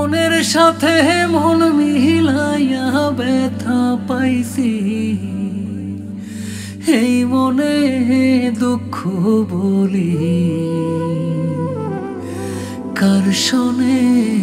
মনের সাথে মন মিলাইয়া ব্যথা পাইছি, এই মনে দুঃখ বলি কার শোনে।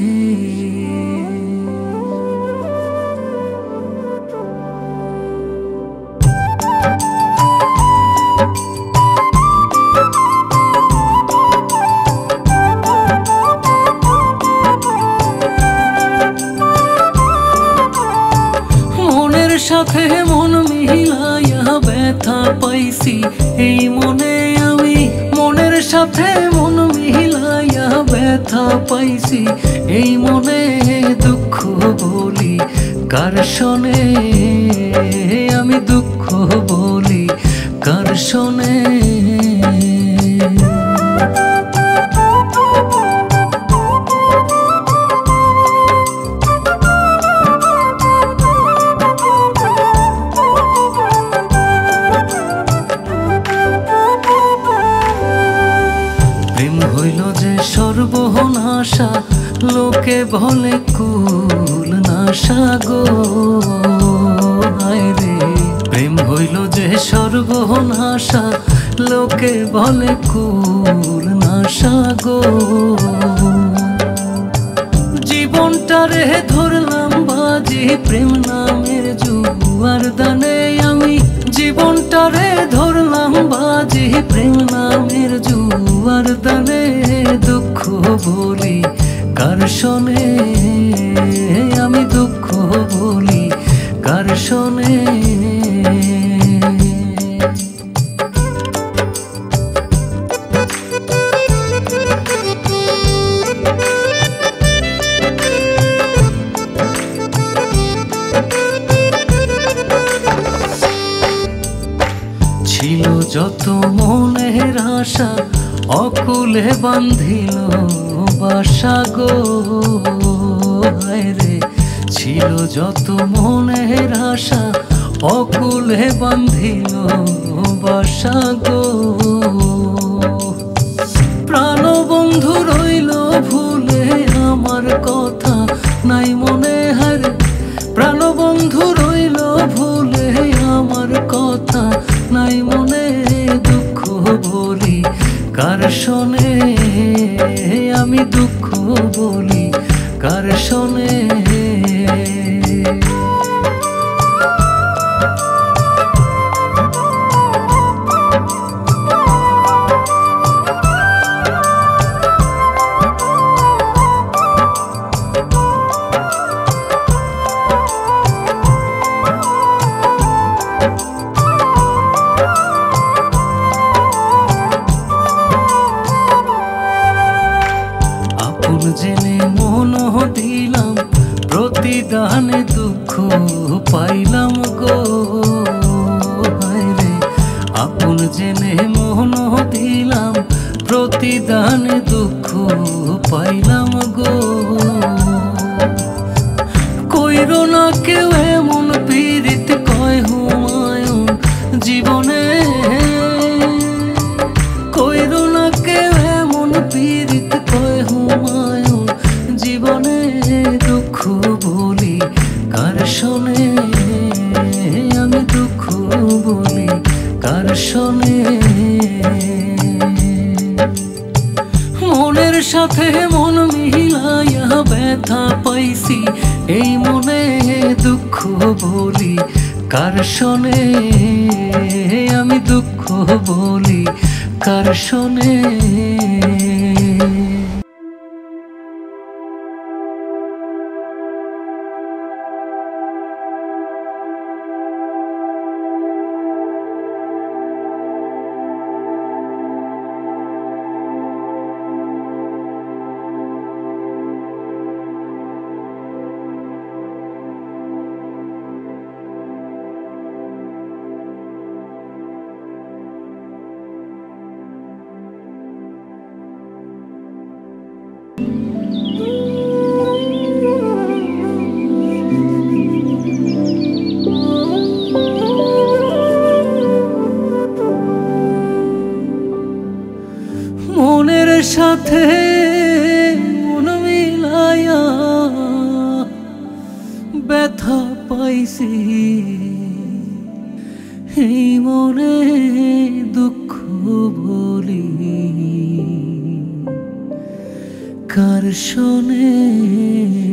মনের সাথে মন মিলাইয়া ব্যথা পাইছি, এই মনে আমি মনের সাথে মন মিলাইয়া ব্যথা পাইছি, এই মনে দুঃখ বলি কার শোনে, আমি দুঃখ বলি কার শোনে। প্রেম হইল যে সর্বনাশা, লোকে বলে কুল নাশা গো, হায় রে। প্রেম হইল যে সর্বনাশা, লোকে বলে কুল নাশা গো। জীবনটারে ধরলাম বাজি প্রেম নামের জুয়ার দানে, আমি জীবনটারে ধরলাম বাজি প্রেম নামের জুয়ার দানে, দুঃখ বলি কার শোনে, আমি দুঃখ বলি কার শোনে। ছিল যত মনের আশা, অকুলে বান্ধিল বাসা গো, হায় রে। ছিল যত মনের আশা, অকুলে বান্ধিল বাসা গো। প্রাণবন্ধু রইল ভুলে আমার কথা নাই মনে, হায়। প্রাণবন্ধু রইল ভুলে আমার কথা নাই মনে, দুঃখ বলি কার শোনে, আমি দুঃখ বলি কার শোনে। জেনে মন দিলাম প্রতিদানে দুঃখ পাইলাম গো, হায় রে। আপন জেনে মন দিলাম প্রতিদানে দুঃখ পাইলাম গো। কইরো না কেউ এমন পীড়িত কয় হুমায়ুন জীবনে, কইরো না কেউ এমন পীড়িত কয় হুমায়ুন জীবনে, দুঃখ বলি কার শোনে, আমি দুঃখ বলি কার শোনে। মনের সাথে মন মিলাইয়া ব্যথা পাইছি, এই মনে দুঃখ বলি কার শোনে, আমি দুঃখ বলি কার শোনে। সাথে মন মিলায়া ব্যথা পাইছি, এই মনে দুঃখ বলি কার শোনে।